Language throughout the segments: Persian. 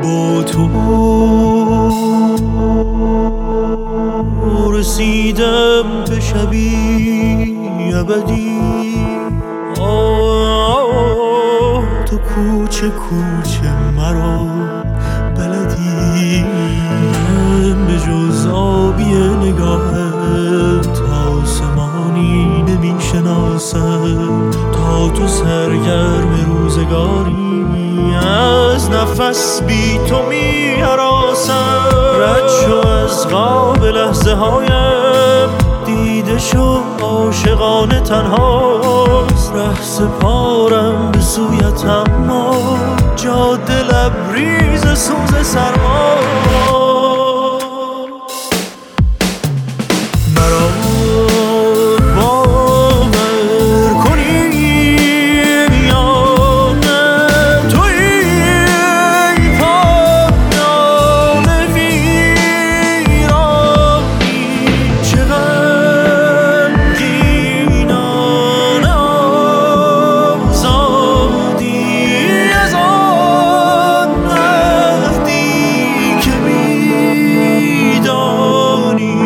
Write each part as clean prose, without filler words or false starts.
با تو رسیدم به شبی ابدی. تو کوچه کوچه مرا بلدی. من به جز آبی نگاهت آسمانی نمی شناسم. تا تو سرگرم روزگاری از نفس بی تو می هراسم. رد شو از قاب لحظه هایم، دیده شو عاشقانه تنهاست. ره سپارم به سویت اما جاده لبریز سوز سرما. مرا باور کنی یا نه، توی پایان ویرانی. چقدر غمگینانه آزادی از آن عهدی که میدانی.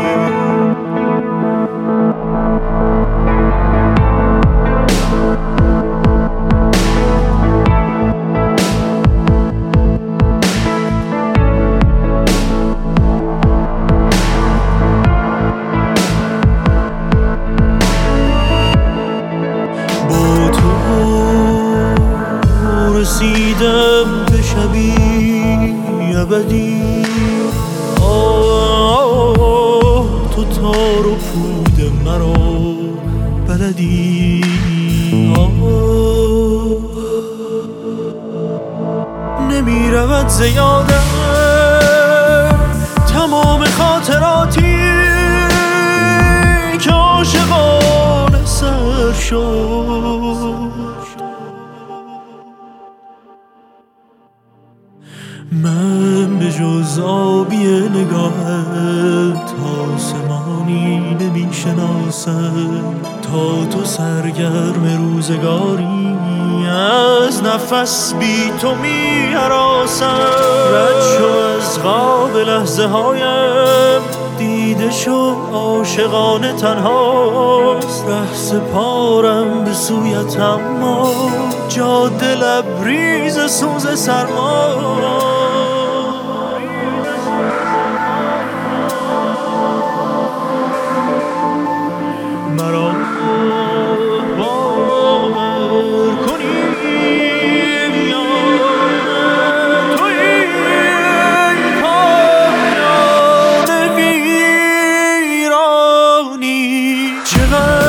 با تو رسیدم به شبی ابدی. تو تار و پود مرا بلدی. نمی رود زیادم تمام خاطراتی که عاشقانه سر شد. من به جز آبی نگاهت آسمانی نمی شناسم. تا تو سرگرم روزگاری از نفس بی تو می هراسم. رد شو از قاب لحظه هایم، دیده شو عاشقانه تنهاست. ره سپارم به سویت اما جاده لبریز سوز سرما. مرا باور کنی یا نه، توی پایان ویرانی. چقدر